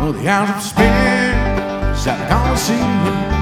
know the hours have spent, sad gonna see me.